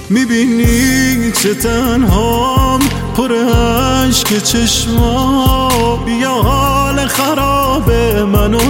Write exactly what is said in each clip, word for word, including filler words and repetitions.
میبینی چه تنهام پر عشق چشما، بیا حال خراب منو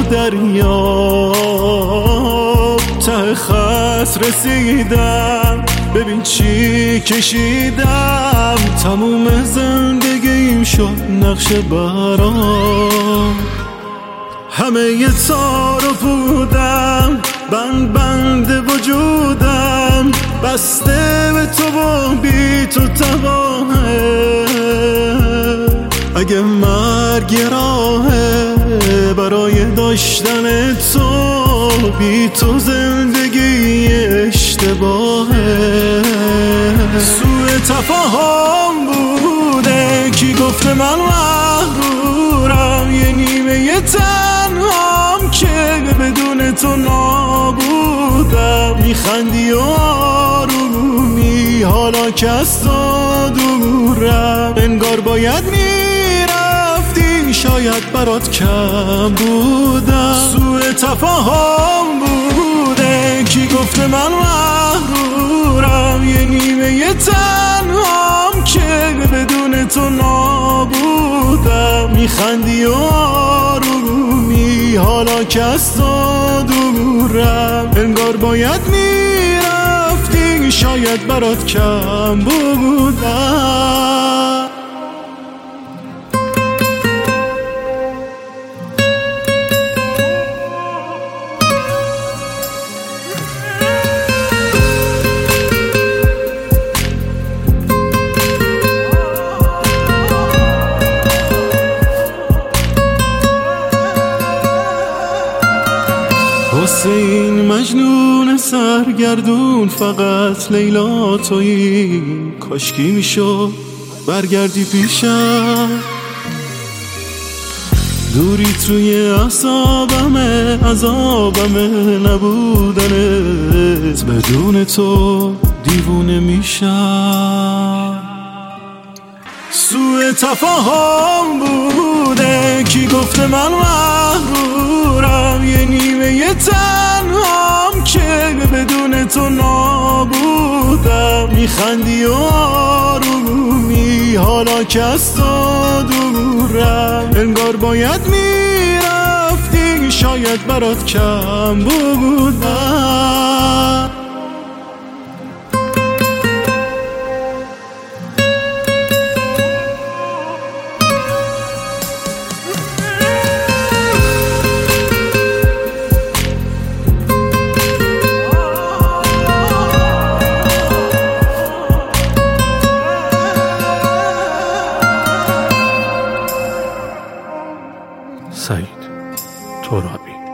دریاب. ته خط رسیدم ببین چی کشیدم، تموم زندگیم شد نقش برام. همه ی تار و پودم بند بند وجودم، بسته به تو و بی تو تباهه. اگه مرگ راهه برای داشتن تو، بی تو زندگی اشتباهه. سوء تفاهم بوده کی گفته من مغرورم، یه نیمه یه تنهام که بدون تو نابودم. میخندی و آرومی حالا که از تو دورم، انگار باید میرفتی شاید برات کم بودم. سوء تفاهم بوده کی گفته من مغرورم، یه نیمه یه تنهام که بدون تو نابودم. میخندی و آرومی حالا که از تو دورم، انگار باید میرفتی شاید برات کم بودم. واسه این مجنون سرگردون فقط لیلا تویی، کاشکی میشد برگردی پیشم. دوری توی اعصابمه عذابمه نبودنت، بدون تو دیوونه میشم. سوء تفاهم بوده کی گفته من مغرورم، یه نیمه یه تنهام که بدون تو نابودم. میخندی و آرومی حالا که از تو دورم، انگار باید میرفتی شاید برات کم بودم. سعید ترابی.